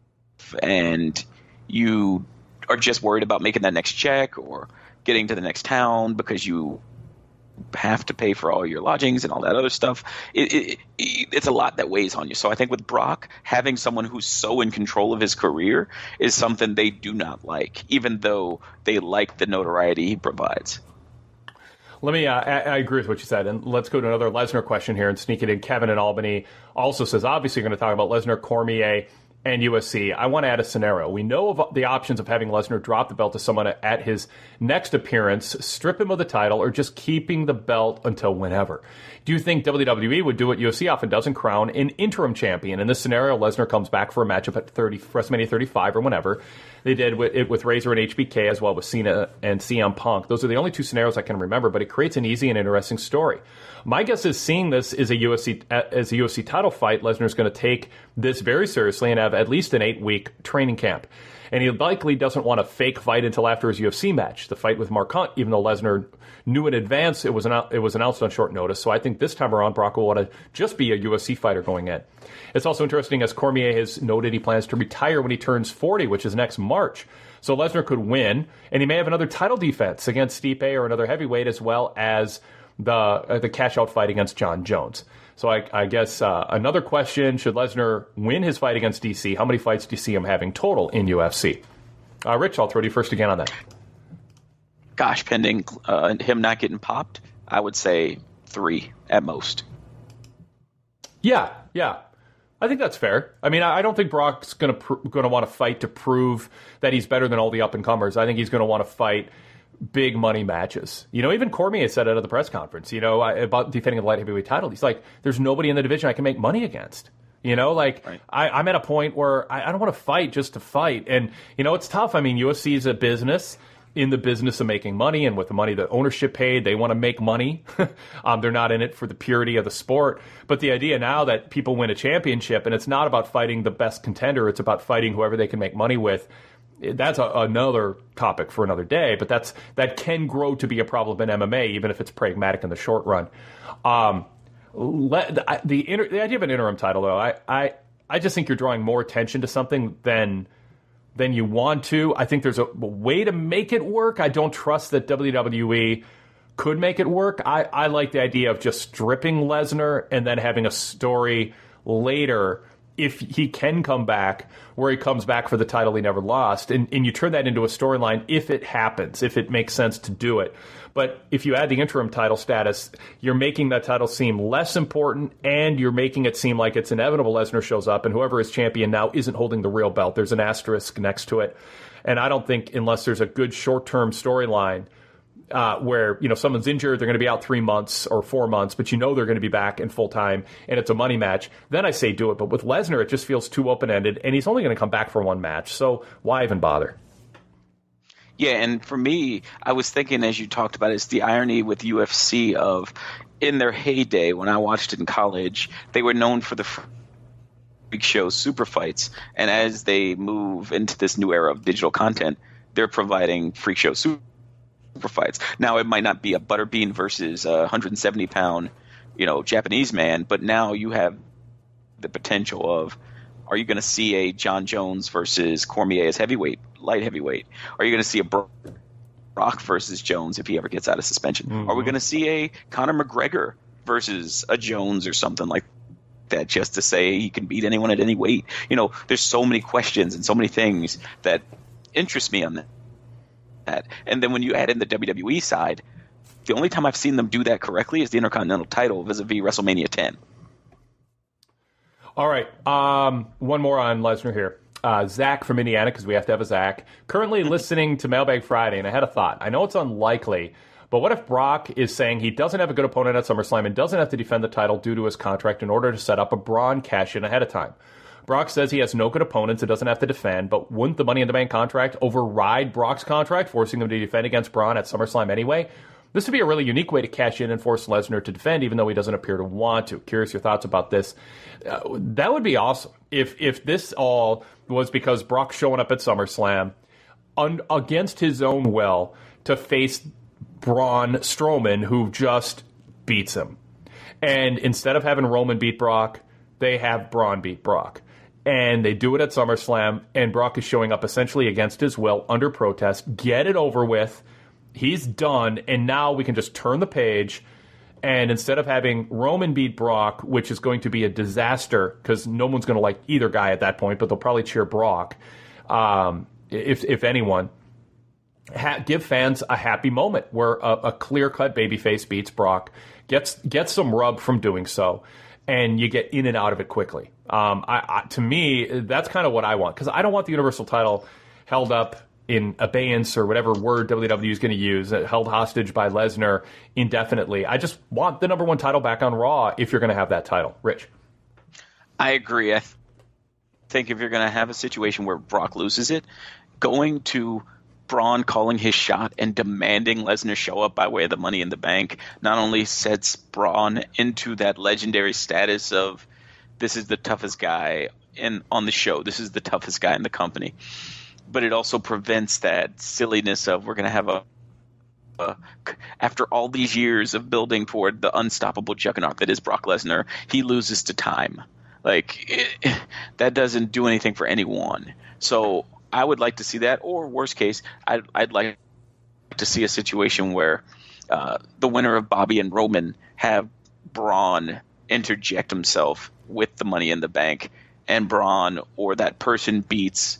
and you are just worried about making that next check or getting to the next town because you have to pay for all your lodgings and all that other stuff, it's a lot that weighs on you. So I think with Brock, having someone who's so in control of his career is something they do not like, even though they like the notoriety he provides. Let me, I agree with what you said, and let's go to another Lesnar question here and sneak it in. Kevin in Albany also says, obviously you're going to talk about Lesnar, Cormier, and USC. I want to add a scenario. We know of the options of having Lesnar drop the belt to someone at his next appearance, strip him of the title, or just keeping the belt until whenever. Do you think WWE would do what UFC often does and crown an interim champion? In this scenario, Lesnar comes back for a matchup at WrestleMania 35 or whenever. They did it with Razor and HBK as well with Cena and CM Punk. Those are the only two scenarios I can remember, but it creates an easy and interesting story. My guess is seeing this as a UFC title fight, Lesnar's going to take this very seriously and have at least an 8-week training camp. And he likely doesn't want a fake fight until after his UFC match, the fight with Mark Hunt, even though Lesnar knew in advance it was announced on short notice. So I think this time around, Brock will want to just be a UFC fighter going in. It's also interesting, as Cormier has noted, he plans to retire when he turns 40, which is next March. So Lesnar could win, and he may have another title defense against Stipe or another heavyweight, as well as the cash-out fight against John Jones. So I guess another question, should Lesnar win his fight against DC, how many fights do you see him having total in UFC? Rich, I'll throw to you first again on that. Gosh, pending him not getting popped, I would say 3 at most. Yeah. I think that's fair. I mean, I don't think Brock's going to want to fight to prove that he's better than all the up-and-comers. I think he's going to want to fight big money matches. Even Cormier said it at the press conference, about defending the light heavyweight title. He's like, there's nobody in the division I can make money against. Right. I'm at a point where I don't want to fight just to fight. And, it's tough. I mean, UFC is a business in the business of making money, and with the money that ownership paid, they want to make money. They're not in it for the purity of the sport. But the idea now that people win a championship, and it's not about fighting the best contender, it's about fighting whoever they can make money with. That's another topic for another day, but that can grow to be a problem in MMA, even if it's pragmatic in the short run. The idea of an interim title, though, I just think you're drawing more attention to something than you want to. I think there's a way to make it work. I don't trust that WWE could make it work. I like the idea of just stripping Lesnar and then having a story later, if he can come back, where he comes back for the title he never lost. And you turn that into a storyline if it happens, if it makes sense to do it. But if you add the interim title status, you're making that title seem less important, and you're making it seem like it's inevitable Lesnar shows up, and whoever is champion now isn't holding the real belt. There's an asterisk next to it. And I don't think, unless there's a good short-term storyline, where someone's injured, they're going to be out 3 months or 4 months, but they're going to be back in full time, and it's a money match, then I say do it. But with Lesnar, it just feels too open-ended, and he's only going to come back for one match, so why even bother? Yeah, and for me, I was thinking, as you talked about, it's the irony with UFC of, in their heyday, when I watched it in college, they were known for the freak show super fights, and as they move into this new era of digital content, they're providing freak show super fights. Now, it might not be a Butterbean versus a 170-pound, Japanese man, but now you have the potential of, are you going to see a John Jones versus Cormier as light heavyweight? Are you going to see a Brock versus Jones if he ever gets out of suspension? Mm-hmm. Are we going to see a Conor McGregor versus a Jones or something like that, just to say he can beat anyone at any weight? There's so many questions and so many things that interest me on that. And then when you add in the WWE side, the only time I've seen them do that correctly is the Intercontinental title vis-a-vis WrestleMania 10. All right. One more on Lesnar here. Zach from Indiana, because we have to have a Zach. Currently listening to Mailbag Friday, and I had a thought. I know it's unlikely, but what if Brock is saying he doesn't have a good opponent at SummerSlam and doesn't have to defend the title due to his contract in order to set up a Braun cash-in ahead of time? Brock says he has no good opponents and doesn't have to defend, but wouldn't the Money in the Bank contract override Brock's contract, forcing him to defend against Braun at SummerSlam anyway? This would be a really unique way to cash in and force Lesnar to defend, even though he doesn't appear to want to. Curious your thoughts about this. That would be awesome if this all was because Brock showing up at SummerSlam against his own will to face Braun Strowman, who just beats him. And instead of having Roman beat Brock, they have Braun beat Brock. And they do it at SummerSlam, and Brock is showing up essentially against his will, under protest. Get it over with. He's done, and now we can just turn the page, and instead of having Roman beat Brock, which is going to be a disaster, because no one's going to like either guy at that point, but they'll probably cheer Brock, if anyone, give fans a happy moment where a clear-cut babyface beats Brock, gets some rub from doing so, and you get in and out of it quickly. To me, that's kind of what I want, because I don't want the Universal title held up in abeyance, or whatever word WWE is going to use, held hostage by Lesnar indefinitely. I just want the number one title back on Raw if you're going to have that title. Rich? I agree. I think if you're going to have a situation where Brock loses it, going to Braun calling his shot and demanding Lesnar show up by way of the Money in the Bank not only sets Braun into that legendary status of, this is the toughest guy on the show, this is the toughest guy in the company, but it also prevents that silliness of, we're going to have after all these years of building toward the unstoppable juggernaut that is Brock Lesnar, he loses to time. That doesn't do anything for anyone. So I would like to see that, or worst case, I'd like to see a situation where the winner of Bobby and Roman have Braun interject himself with the Money in the Bank, and Braun or that person beats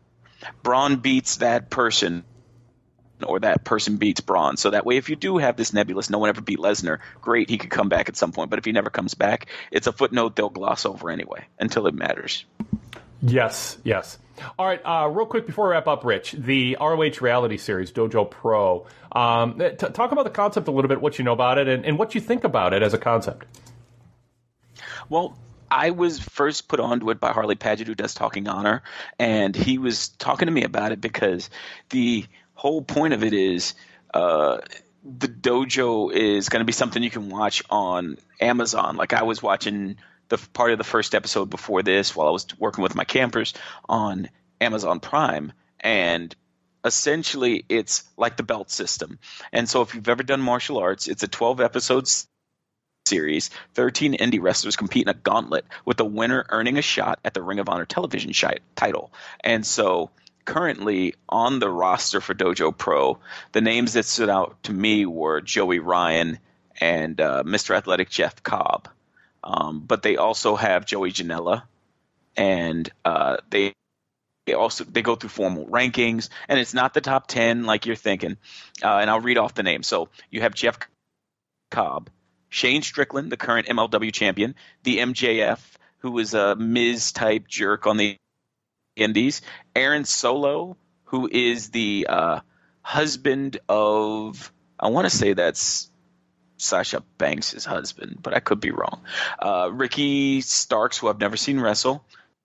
that person, or that person beats Braun. So that way, if you do have this nebulous, no one ever beat Lesnar, great, he could come back at some point. But if he never comes back, it's a footnote they'll gloss over anyway until it matters. Yes. All right, real quick before we wrap up, Rich, the ROH reality series, Dojo Pro. Talk about the concept a little bit, what you know about it, and what you think about it as a concept. Well, I was first put onto it by Harley Paget, who does Talking Honor, and he was talking to me about it because the whole point of it is the dojo is going to be something you can watch on Amazon. Like, I was watching the part of the first episode before this while I was working with my campers on Amazon Prime, And essentially it's like the belt system. And so if you've ever done martial arts, it's a 12-episode series. 13 indie wrestlers compete in a gauntlet, with the winner earning a shot at the Ring of Honor television title. And so currently on the roster for Dojo Pro, the names that stood out to me were Joey Ryan and Mr. Athletic Jeff Cobb. But they also have Joey Janela, and they go through formal rankings, and it's not the top 10 like you're thinking. And I'll read off the names. So you have Jeff Cobb, Shane Strickland, the current MLW champion, the MJF, who was a Miz-type jerk on the Indies, Aaron Solo, who is the husband of, I want to say that's Sasha Banks' husband, but I could be wrong. Ricky Starks, who I've never seen wrestle.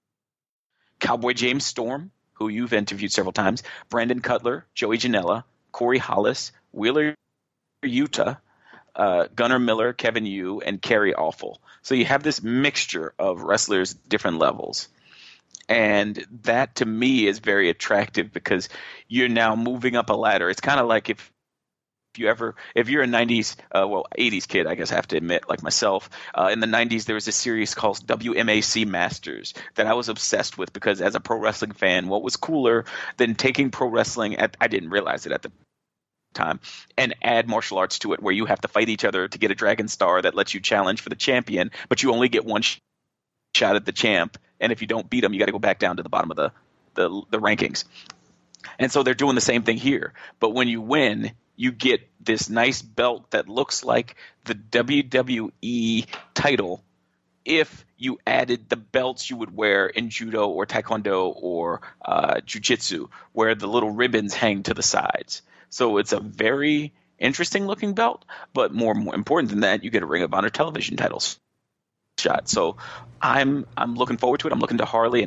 Cowboy James Storm, who you've interviewed several times. Brandon Cutler, Joey Janela, Corey Hollis, Wheeler Yuta, Gunnar Miller, Kevin Yu, and Kerry Awful. So you have this mixture of wrestlers, different levels. And that, to me, is very attractive because you're now moving up a ladder. It's kind of like if you're a 90s, 80s kid, I guess I have to admit, like myself, in the 90s there was a series called WMAC Masters that I was obsessed with because as a pro wrestling fan, what was cooler than taking pro wrestling, I didn't realize it at the time, and add martial arts to it where you have to fight each other to get a Dragon Star that lets you challenge for the champion, but you only get one shot at the champ, and if you don't beat him, you got to go back down to the bottom of the rankings. And so they're doing the same thing here, but when you win, you get this nice belt that looks like the WWE title if you added the belts you would wear in judo or taekwondo or jiu-jitsu, where the little ribbons hang to the sides. So it's a very interesting looking belt, but more important than that, you get a Ring of Honor television titles shot. So I'm looking forward to it. I'm looking to Harley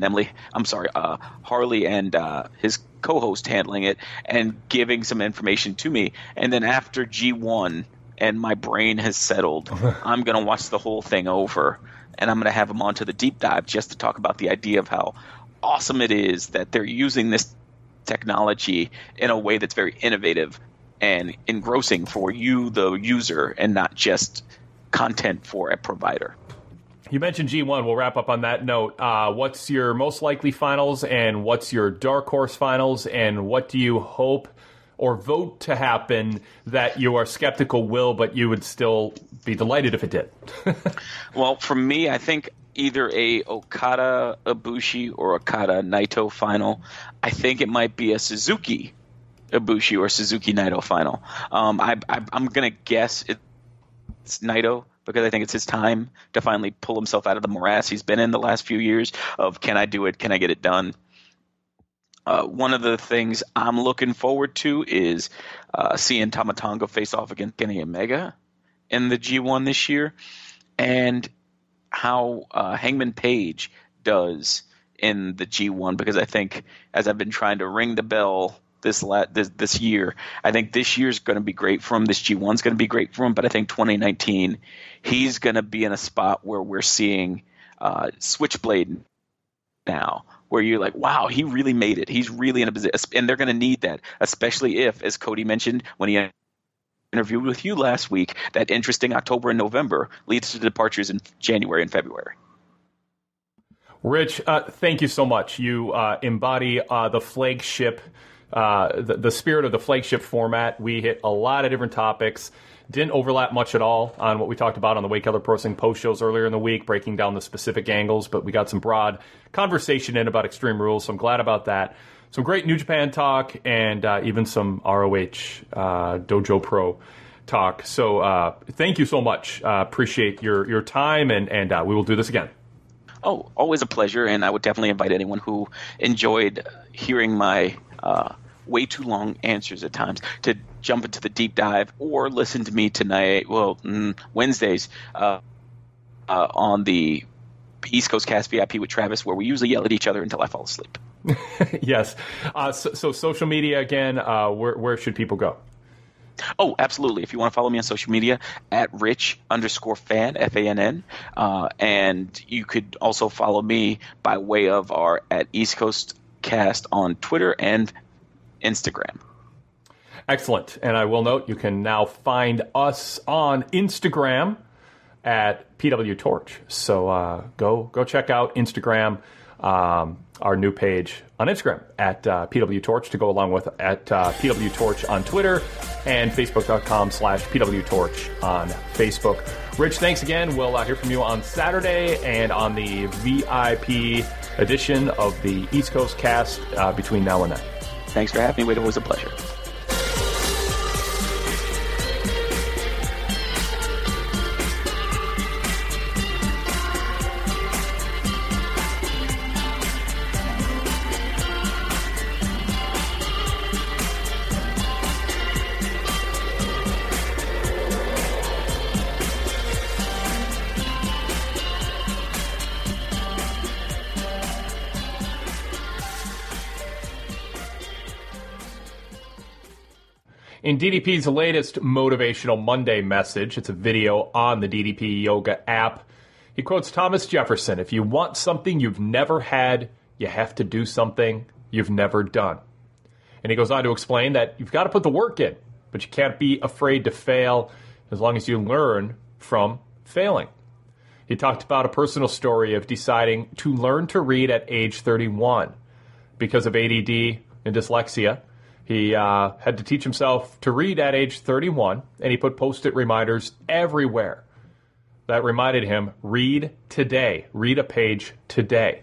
and his co-host handling it and giving some information to me. And then after G1 and my brain has settled, I'm going to watch the whole thing over, and I'm going to have him onto the deep dive just to talk about the idea of how awesome it is that they're using this technology in a way that's very innovative and engrossing for you, the user, and not just content for a provider. You mentioned G1. We'll wrap up on that note. What's your most likely finals, and what's your dark horse finals, and what do you hope or vote to happen that you are skeptical will, but you would still be delighted if it did? Well, for me, I think either a Okada Ibushi or Okada Naito final. I think it might be a Suzuki Ibushi or Suzuki Naito final. I'm going to guess it's Naito, because I think it's his time to finally pull himself out of the morass he's been in the last few years of, can I do it? Can I get it done? One of the things I'm looking forward to is seeing Tama Tonga face off against Kenny Omega in the G1 this year, and how Hangman Page does in the G1, because I think, as I've been trying to ring the bell this year, I think this year's going to be great for him. This G1's going to be great for him, but I think 2019 he's going to be in a spot where we're seeing Switchblade now, where you're like, wow, he really made it. He's really in a position, and they're going to need that, especially if, as Cody mentioned when he interviewed with you last week, that interesting October and November leads to departures in January and February. Rich, thank you so much. You embody the flagship, the spirit of the flagship format. We hit a lot of different topics. Didn't overlap much at all on what we talked about on the Wade Keller Pro Wrestling post shows earlier in the week, breaking down the specific angles, but we got some broad conversation in about Extreme Rules, so I'm glad about that. Some great New Japan talk, and even some ROH Dojo Pro talk. So thank you so much. Appreciate your time, and we will do this again. Oh, always a pleasure, and I would definitely invite anyone who enjoyed hearing my way too long answers at times to jump into the deep dive, or listen to me tonight, Wednesdays on the East Coast Cast VIP with Travis, where we usually yell at each other until I fall asleep. Yes. So social media again, where should people go? Oh, absolutely. If you want to follow me on social media, at Rich_fan, FANN. And you could also follow me by way of our at East Coast Cast on Twitter and Instagram. Excellent. And I will note you can now find us on Instagram at PW Torch. So go check out Instagram, our new page on Instagram at PW Torch to go along with at PW Torch on Twitter and Facebook.com/PW Torch on Facebook. Rich, thanks again. We'll hear from you on Saturday and on the VIP edition of the East Coast Cast between now and then. Thanks for having me. It was a pleasure. In DDP's latest Motivational Monday message, it's a video on the DDP Yoga app. He quotes Thomas Jefferson, "If you want something you've never had, you have to do something you've never done." And he goes on to explain that you've got to put the work in, but you can't be afraid to fail as long as you learn from failing. He talked about a personal story of deciding to learn to read at age 31 because of ADD and dyslexia. He had to teach himself to read at age 31, and he put Post-it reminders everywhere that reminded him, read today, read a page today.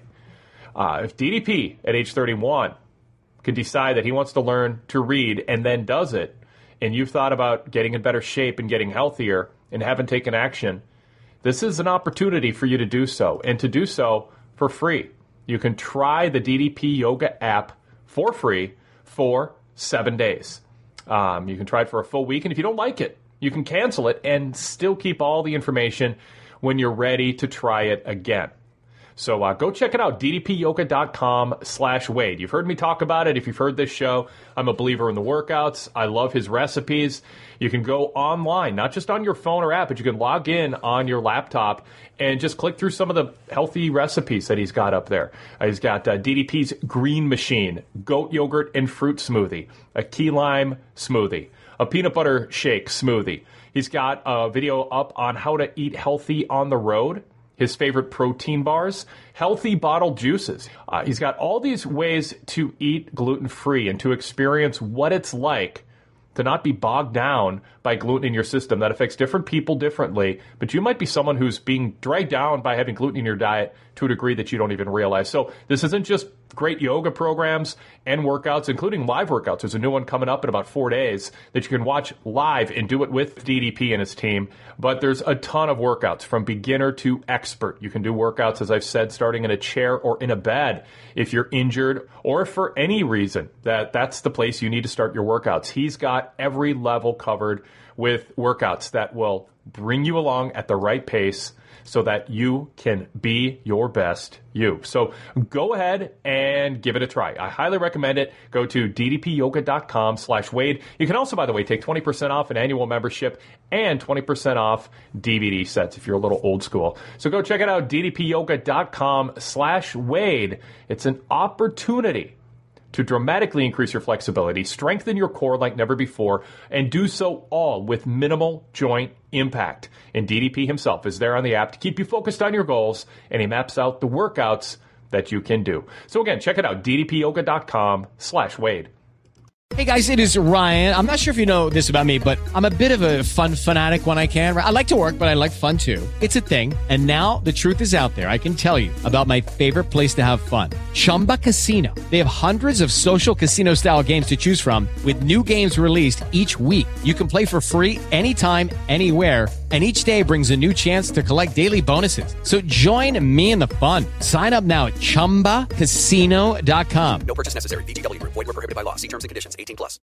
If DDP at age 31 could decide that he wants to learn to read and then does it, and you've thought about getting in better shape and getting healthier and haven't taken action, this is an opportunity for you to do so, and to do so for free. You can try the DDP Yoga app for free for 7 days. You can try it for a full week, and if you don't like it, you can cancel it and still keep all the information when you're ready to try it again. So go check it out, ddpyoga.com/Wade. You've heard me talk about it. If you've heard this show, I'm a believer in the workouts. I love his recipes. You can go online, not just on your phone or app, but you can log in on your laptop and just click through some of the healthy recipes that he's got up there. He's got DDP's Green Machine, goat yogurt and fruit smoothie, a key lime smoothie, a peanut butter shake smoothie. He's got a video up on how to eat healthy on the road, his favorite protein bars, healthy bottled juices. He's got all these ways to eat gluten-free and to experience what it's like to not be bogged down by gluten in your system. That affects different people differently, but you might be someone who's being dragged down by having gluten in your diet to a degree that you don't even realize. So this isn't just great yoga programs and workouts, including live workouts. There's a new one coming up in about 4 days that you can watch live and do it with DDP and his team. But there's a ton of workouts from beginner to expert. You can do workouts, as I've said, starting in a chair or in a bed if you're injured or if for any reason that's the place you need to start your workouts. He's got every level covered with workouts that will bring you along at the right pace so that you can be your best you. So go ahead and give it a try. I highly recommend it. Go to ddpyoga.com/Wade. You can also, by the way, take 20% off an annual membership and 20% off DVD sets if you're a little old school. So go check it out, ddpyoga.com/Wade. It's an opportunity to dramatically increase your flexibility, strengthen your core like never before, and do so all with minimal joint impact. And DDP himself is there on the app to keep you focused on your goals, and he maps out the workouts that you can do. So again, check it out, ddpyoga.com/Wade. Hey guys, it is Ryan. I'm not sure if you know this about me, but I'm a bit of a fun fanatic when I can. I like to work, but I like fun too. It's a thing. And now the truth is out there. I can tell you about my favorite place to have fun. Chumba Casino. They have hundreds of social casino style games to choose from with new games released each week. You can play for free anytime, anywhere. And each day brings a new chance to collect daily bonuses. So join me in the fun. Sign up now at ChumbaCasino.com. No purchase necessary. VGW Group. Void where prohibited by law. See terms and conditions. 18+.